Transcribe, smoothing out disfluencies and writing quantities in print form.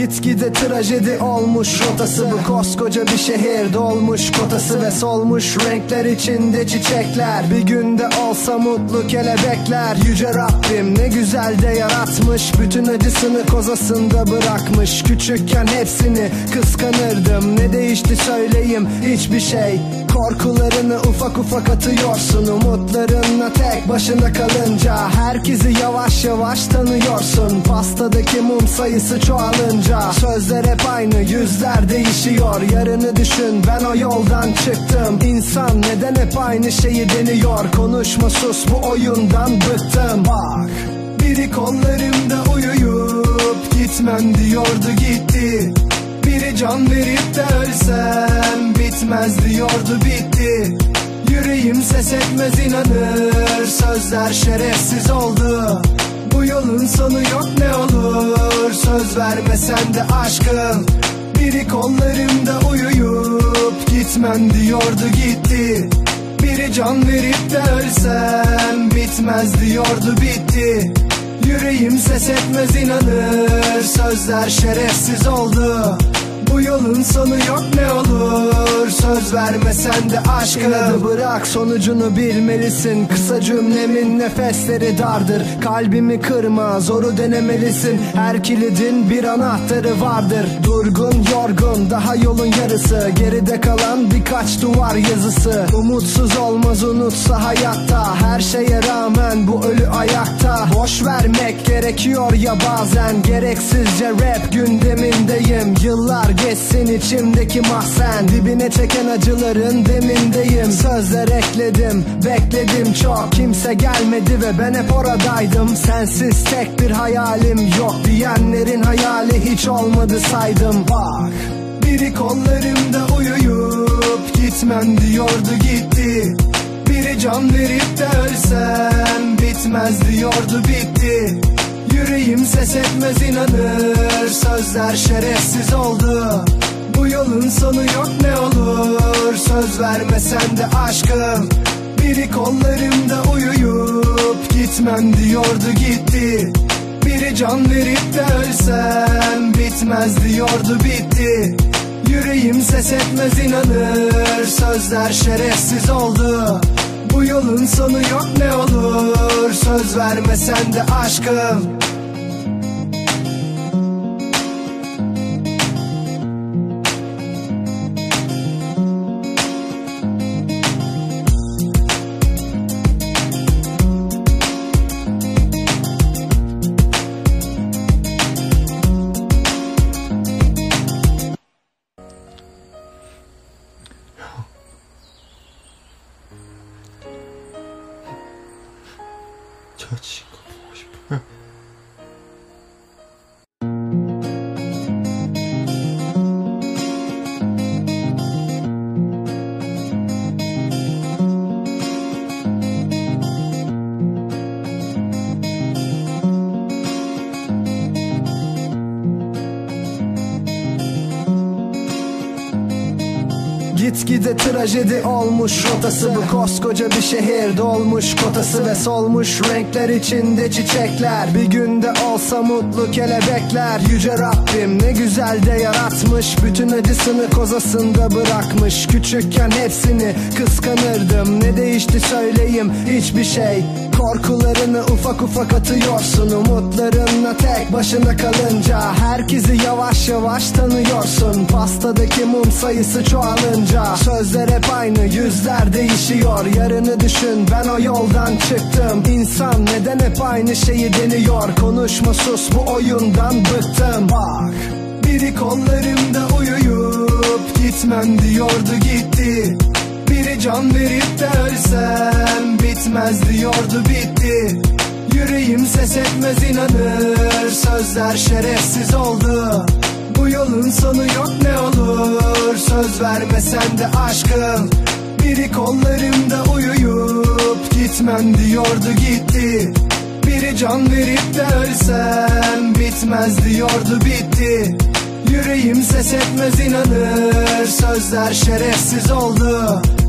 Gitgide trajedi olmuş rotası, bu koskoca bir şehir dolmuş kotası ve solmuş renkler içinde çiçekler. Bir günde olsa mutlu kelebekler. Yüce Rabbim ne güzel de yaratmış, bütün acısını kozasında bırakmış. Küçükken hepsini kıskanırdım, ne değişti söyleyeyim, hiçbir şey. Korkularını ufak ufak atıyorsun, umutlarınla tek başına kalınca herkesi yavaş yavaş tanıyorsun. Pastadaki mum sayısı çoğalınca sözler hep aynı, yüzler değişiyor. Yarını düşün, ben o yoldan çıktım. İnsan neden hep aynı şeyi deniyor? Konuşma sus, bu oyundan bıktım. Bak, biri kollarımda uyuyup gitmem diyordu, gitti. Biri can verip de ölsem bitmez diyordu, bitti. Yüreğim ses etmez inanır, sözler şerefsiz oldu. Bu yolun sonu yok ne olur, söz vermesen de aşkım. Biri kollarımda uyuyup gitmem diyordu, gitti. Biri can verip de ölsem bitmez diyordu, bitti. Yüreğim ses etmez inanır, sözler şerefsiz oldu. Bu yolun sonu yok ne olur, söz vermesen de aşkım. İnadı bırak, sonucunu bilmelisin. Kısa cümlemin nefesleri dardır. Kalbimi kırma, zoru denemelisin. Her kilidin bir anahtarı vardır. Durgun yorgun, daha yolun yarısı. Geride kalan birkaç duvar yazısı. Umutsuz olmaz unutsa hayatta. Her şeye rağmen bu ölü ayakta. Boş vermek gerekiyor ya bazen. Gereksizce rap gündemindeyim. Yıllar geçsin içimdeki mahzen, dibine çeken acıların demindeyim. Sözler ekledim, bekledim çok, kimse gelmedi ve ben hep oradaydım. Sensiz tek bir hayalim yok diyenlerin hayali hiç olmadı saydım. Bak, biri kollarımda uyuyup gitmem diyordu, gitti. Biri can verip de ölsem bitmez diyordu, bitti. Yüreğim ses etmez inanır, sözler şerefsiz oldu. Bu yolun sonu yok ne olur, söz vermesen de aşkım. Biri kollarımda uyuyup gitmem diyordu, gitti. Biri can verip de ölsem bitmez diyordu, bitti. Yüreğim ses etmez inanır, sözler şerefsiz oldu. Bu yolun sonu yok ne olur, söz vermesen de aşkım. 저 친구 보고 싶어요. Gitgide trajedi olmuş rotası, bu koskoca bir şehir dolmuş kotası ve solmuş renkler içinde çiçekler. Bir günde olsa mutlu kelebekler. Yüce Rabbim ne güzel de yaratmış, bütün acısını kozasında bırakmış. Küçükken hepsini kıskanırdım, ne değişti söyleyeyim, hiçbir şey. Korkularını ufak ufak atıyorsun, umutlarınla tek başına kalınca herkesi yavaş yavaş tanıyorsun. Pastadaki mum sayısı çoğalınca sözler hep aynı, yüzler değişiyor. Yarını düşün, ben o yoldan çıktım. İnsan neden hep aynı şeyi deniyor? Konuşma sus, bu oyundan bıktım. Bak, biri kollarımda uyuyup gitmem diyordu, gitti. Biri can verip de ölsem bitmez diyordu, bitti. Yüreğim ses etmez inanır, sözler şerefsiz oldu. Bu yolun sonu yok ne olur, söz vermesen de aşkım. Biri kollarımda uyuyup gitmem diyordu, gitti. Biri can verip de ölsem bitmez diyordu, bitti. Yüreğim ses etmez inanır, sözler şerefsiz oldu.